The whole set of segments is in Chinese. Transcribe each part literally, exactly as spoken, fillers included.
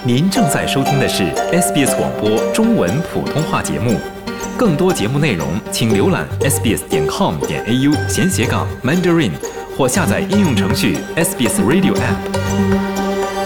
您正在收听的是 S B S 广播中文普通话节目，更多节目内容请浏览 s b s 点 com 点 a u 闲斜杠 Mandarin 或下载应用程序 S B S Radio App。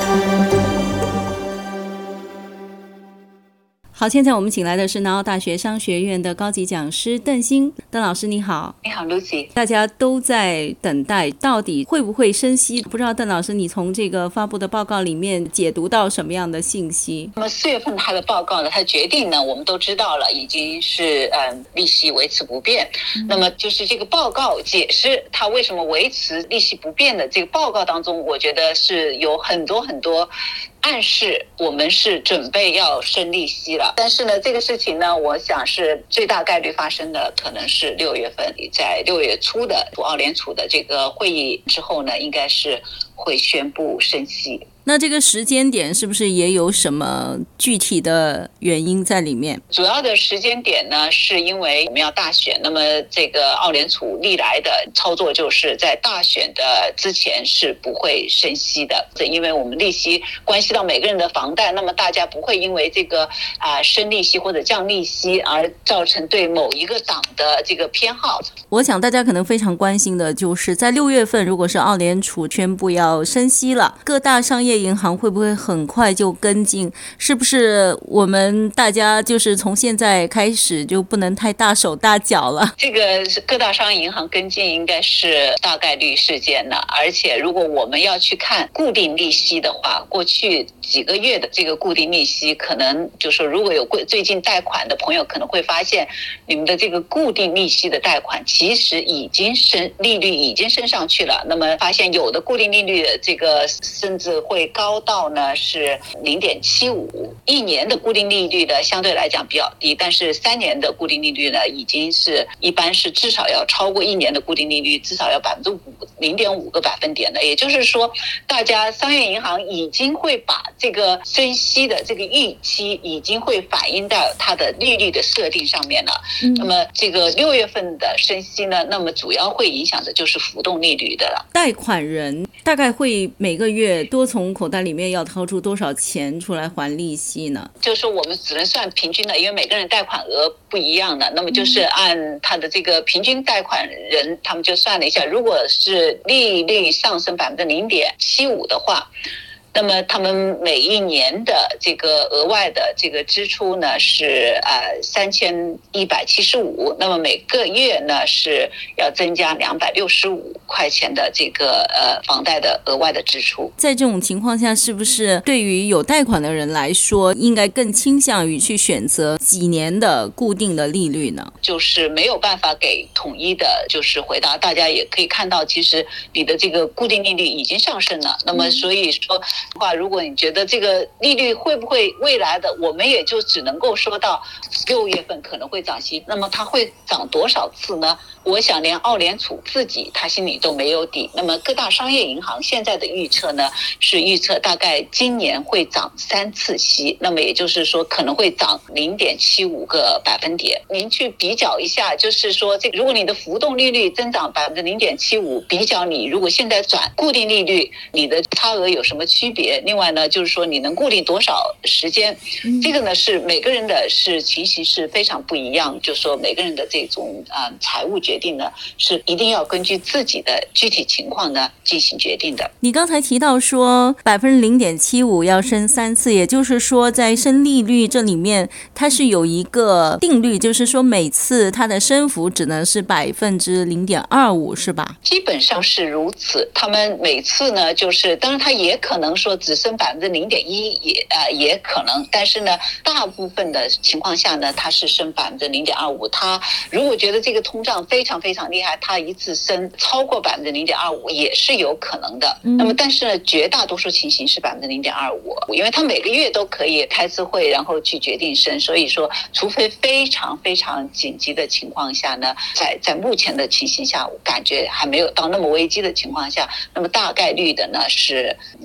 好，现在我们请来的是南澳大学商学院的高级讲师邓欣。邓老师你好。 你好 Lucy。 大家都在等待到底会不会升息，不知道邓老师你从这个发布的报告里面解读到什么样的信息？ 那么四月份他的报告呢，他决定呢我们都知道了，已经是嗯利息维持不变、嗯、那么就是这个报告解释他为什么维持利息不变的这个报告当中，我觉得是有很多很多暗示我们是准备要升利息了。但是呢这个事情呢，我想是最大概率发生的可能是六月份，在六月初的澳联储的这个会议之后呢，应该是会宣布升息。 那这个时间点是不是也有什么具体的原因在里面？ 主要的时间点呢，是因为我们要大选，那么这个澳联储历来的操作就是在大选的之前是不会升息的，因为我们利息关系到每个人的房贷，那么大家不会因为这个啊、呃、升利息或者降利息而造成对某一个党的这个偏好。 我想大家可能非常关心的就是在六月份，如果是澳联储宣布要升息了，各大商业银行会不会很快就跟进？是不是我们大家就是从现在开始就不能太大手大脚了？ 这个各大商业银行跟进应该是大概率事件了。而且如果我们要去看固定利息的话，过去几个月的这个固定利息，可能就是说如果有最近贷款的朋友可能会发现，你们的这个固定利息的贷款其实已经升，利率已经升上去了。那么发现有的固定利率的这个甚至会高到呢是 零点七五， 一年的固定利率呢相对来讲比较低，但是三年的固定利率呢已经是一般是至少要超过一年的固定利率，至少要 百分之五 零点五 个百分点的。也就是说大家商业银行已经会把这个升息的这个预期已经会反映到它的利率的设定上面了、嗯、那么这个六月份的升息呢，那么主要会影响的就是浮动利率的了。 贷款人大概会每个月多从口袋里面要掏出多少钱出来还利息呢？ 就是说我们只能算平均的，因为每个人贷款额不一样的，那么就是按他的这个平均贷款人，他们就算了一下，如果是利率上升 百分之零点七五 的话，那么他们每一年的这个额外的这个支出呢是呃三千一百七十五，那么每个月呢是要增加两百六十五块钱的这个呃房贷的额外的支出。 在这种情况下，是不是对于有贷款的人来说，应该更倾向于去选择几年的固定的利率呢？ 就是没有办法给统一的就是回答，大家也可以看到，其实你的这个固定利率已经上升了，那么所以说话，如果你觉得这个利率会不会未来的，我们也就只能够说到六月份可能会涨息，那么它会涨多少次呢？我想连澳联储自己他心里都没有底。那么各大商业银行现在的预测呢，是预测大概今年会涨三次息，那么也就是说可能会涨 零点七五 个百分点。您去比较一下，就是说这个如果你的浮动利率增长 百分之零点七五， 比较你如果现在转固定利率，你的差额有什么区别？另外呢，就是说你能固定多少时间，这个呢是每个人的是情形是非常不一样，就是说每个人的这种呃财务决定呢是一定要根据自己的具体情况呢进行决定的。 你刚才提到说 百分之零点七五 要升三次，也就是说在升利率这里面它是有一个定律，就是说每次它的升幅只能是 百分之零点二五 是吧？ 基本上是如此，他们每次呢就是当然它也可能说只升 百分之零点一 也呃也可能，但是呢大部分的情况下呢它是升 百分之零点二五。 它如果觉得这个通胀非常非常厉害，它一次升超过 百分之零点二五 也是有可能的、嗯、那么但是呢绝大多数情形是 百分之零点二五， 因为它每个月都可以开次会然后去决定升，所以说除非非常非常紧急的情况下呢，在在目前的情形下我感觉还没有到那么危机的情况下，那么大概率的呢是 零点二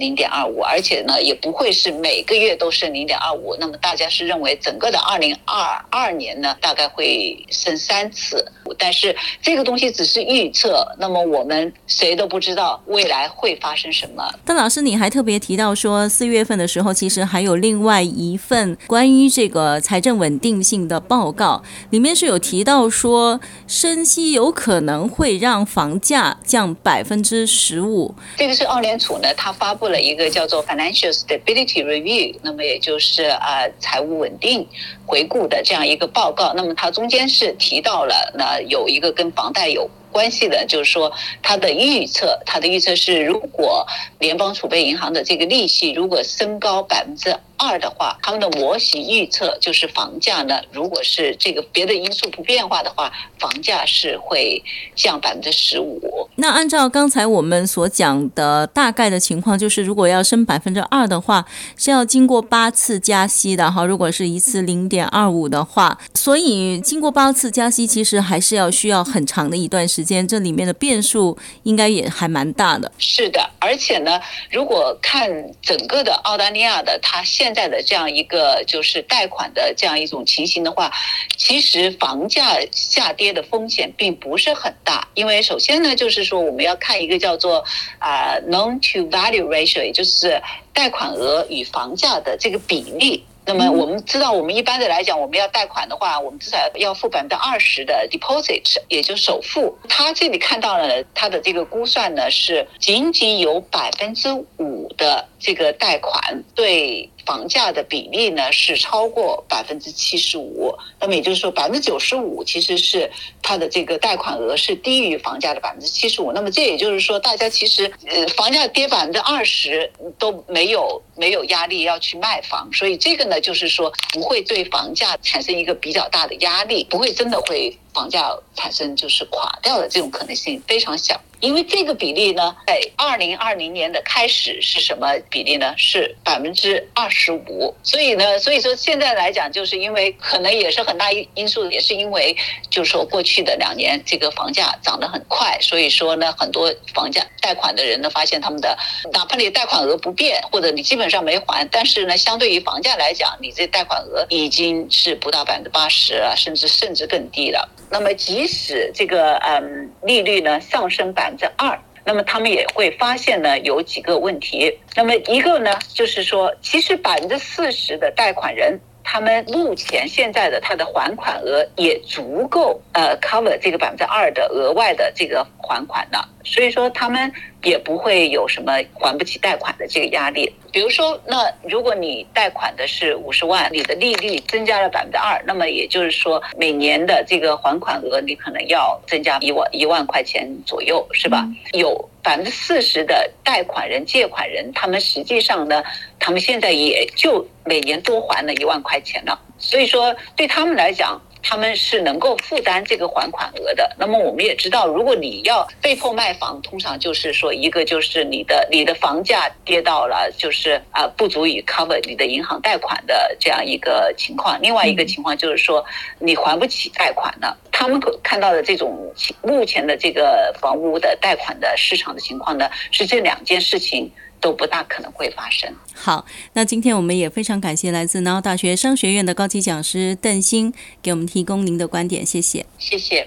二五，而且呢也不会是每个月都升零点二五。那么大家是认为整个的二零二二年呢大概会升三次，但是这个东西只是预测，那么我们谁都不知道未来会发生什么。 邓老师，你还特别提到说四月份的时候其实还有另外一份关于这个财政稳定性的报告，里面是有提到说升息有可能会让房价降百分之十五。 这个是澳联储呢，它发布了一个叫做 Financial Stability Review， 那么也就是呃财务稳定回顾的这样一个报告。那么它中间是提到了呢有一个跟房贷有关系的，就是说它的预测，它的预测是如果联邦储备银行的这个利息如果升高百分之二的话，他们的模型预测就是房价呢，如果是这个别的因素不变化的话，房价是会降百分之十五。 那按照刚才我们所讲的大概的情况，就是如果要升百分之二的话，是要经过八次加息的哈。如果是一次零点二五的话，所以经过八次加息，其实还是要需要很长的一段时间，这里面的变数应该也还蛮大的。 是的，而且呢，如果看整个的澳大利亚的它现在的这样一个就是贷款的这样一种情形的话，其实房价下跌的风险并不是很大。因为首先呢，就是说我们要看一个叫做啊、呃、loan to value ratio， 也就是贷款额与房价的这个比例。那么我们知道，我们一般的来讲，我们要贷款的话，我们至少要付百分之二十的 deposit， 也就是首付。他这里看到了他的这个估算呢，是仅仅有百分之五的这个贷款对房价的比例呢是超过百分之七十五。那么也就是说，百分之九十五其实是它的这个贷款额是低于房价的百分之七十五。那么这也就是说，大家其实呃房价跌百分之二十都没有没有压力要去卖房，所以这个呢就是说不会对房价产生一个比较大的压力，不会真的会房价产生就是垮掉的这种可能性非常小。因为这个比例呢，在二零二零年的开始是什么比例呢？是百分之二十五。所以呢，所以说现在来讲，就是因为可能也是很大因素，也是因为就是说过去的两年这个房价涨得很快，所以说呢，很多房价贷款的人呢，发现他们的哪怕你贷款额不变，或者你基本上没还，但是呢，相对于房价来讲，你这贷款额已经是不到百分之八十了，甚至甚至更低了。那么即使这个嗯利率呢上升百分之二，那么他们也会发现呢有几个问题。那么一个呢就是说，其实百分之四十的贷款人，他们目前现在的他的还款额也足够呃 cover 这个百分之二的额外的这个还款了，所以说他们也不会有什么还不起贷款的这个压力。比如说，那如果你贷款的是五十万，你的利率增加了百分之二，那么也就是说每年的这个还款额你可能要增加一万一万块钱左右，是吧？嗯、有百分之四十的贷款人、借款人，他们实际上呢，他们现在也就每年多还了一万块钱了，所以说对他们来讲，他们是能够负担这个还款额的。那么我们也知道，如果你要被迫卖房，通常就是说一个就是你的你的房价跌到了就是啊、呃、不足以 cover 你的银行贷款的这样一个情况，另外一个情况就是说你还不起贷款了。他们看到的这种目前的这个房屋的贷款的市场的情况呢，是这两件事情都不大可能会发生。 好，那今天我们也非常感谢来自南澳大学商学院的高级讲师邓欣给我们提供您的观点，谢谢。 谢谢。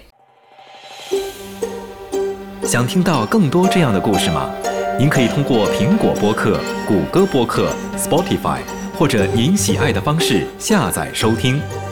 想听到更多这样的故事吗？您可以通过苹果播客、谷歌播客、Spotify 或者您喜爱的方式下载收听。